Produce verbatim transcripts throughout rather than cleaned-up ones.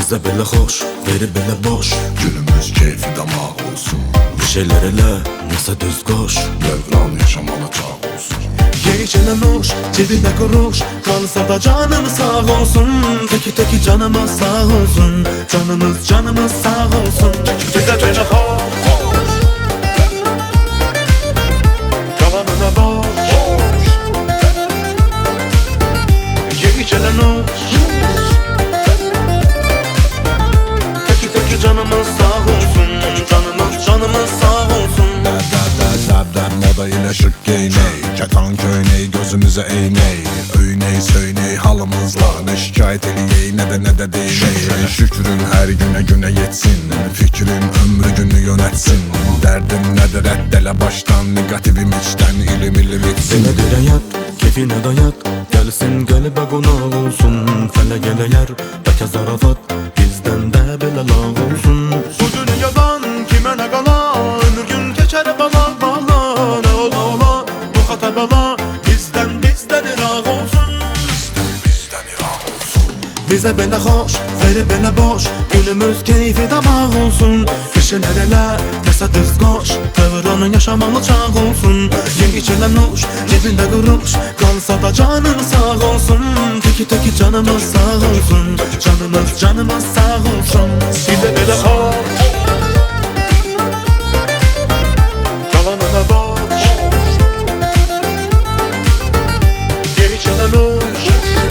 Bizə belə xoş, veri belə boş. Günümüz keyfi damaq olsun. Bir şeylər elə, nəsə düz qoş. Dövran yaşamalı çağ olsun. Yeyiç elə nuş, cebində quruş. Qalsa da canım sağ olsun. Teki teki canımız sağ olsun. Canımız canımız sağ olsun. Bizə belə xoş, qalanına boş. Yeyiç elə nuş, canımız sağ olsun, canımız canımız sağ olsun. Dədə dədə moda ilə şık geyney. Kətan köyney gözümüzə eyney. Öyney söyney halımızla. Ne şikayet eləyey ne de ne de deyney. Şükrün her güne güne yetsin. Fikrin ömrü günü yönetsin. Derdin nedir reddele baştan. Negatifim içten ilim ilim itsin. Sənə deyirəm yat, keyfinə dayat. Gəlsin qəlbə qonaq olsun. Fələ gələ yer, bəlkə zarafat. Bizdən də belə lağ olsun. Bu dünyadan kimə nə qala. Ömür gün keçər bala bala. Nə ola ola, bu xata bala. Bizdən bizdən iraq olsun. Bizden irak olsun. Bizə belə xoş, veri belə boş. Günümüz keyfi damaq olsun. Kişilər elə, nəsə düz qoş. Dövranın yaşamalı çağ olsun. Yengiç elə nuş, cebində quruş. Qalsa da canım sağ olsun. Teki teki canımız sağ olsun. Canımız canımız sağ olsun. Bizə belə xoş, qalanına boş. Yengiç elə nuş,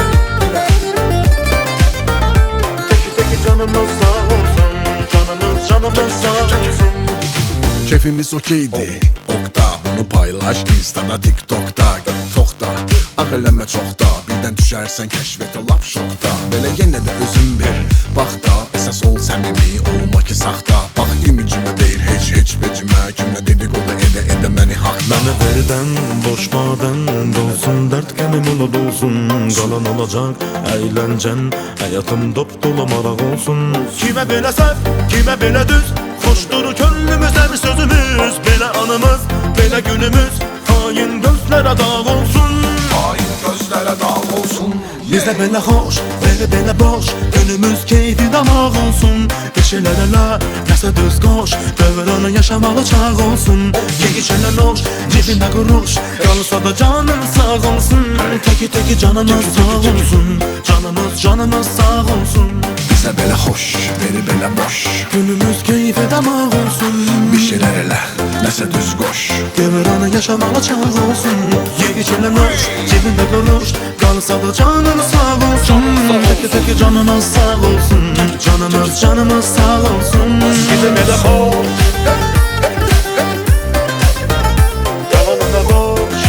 canımız sağ olsun, canımız canımız sağ olsun. Keyfimiz okeydi. Okta bunu paylaş Insta'da TikTok'ta. Tokta ağırlama çokta. Birden düşersen keşfete lap şokta. Böyle yine de özün bir bak da. Esas ol səmimi olma ki saxta. Bak imicime değil hiç hiç becime. Kimle dedikodu ede ede məni haqda. Mənə verdən, boş madən dolsun. Dərd qəmim ola dolsun. Qalan olacaq əyləncən. Həyatım dop dolu maraq olsun. Kimə belə səhv, kimə belə düz. Xoşdur könlümüz həm sözümüz. Belə anımız, belə günümüz. Hain gözlərə dağ olsun. Hain gözlere dağ olsun. Bizdə belə xoş, belə belə boş. Günümüz keyfi damaq olsun. Keçilər elə, nəsə düz qoş. Dövranı yaşamalı çağ olsun. Yeyiç elə nuş, cebində quruş. Qalsa da canım sağ olsun. Teki teki canımız sağ olsun. Canımız canımız sağ olsun. Bize böyle hoş, beri böyle boş. Günümüz keyfi damaq olsun. Bir şeyler ele, nəsə düz qoş. Dövranı yaşamalı çağ olsun. Yeyiç elə nuş, cebində quruş. Qalsa da canım sağ olsun. Teki teki canımız sağ olsun. Canımız canımız sağ olsun. Bize belə xoş, qalanına boş.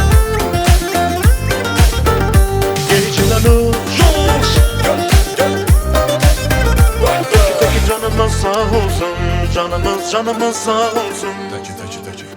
Yeyiç elə nuş, teki teki canımız sağ olsun. Canımız canımız sağ olsun. Teki teki teki.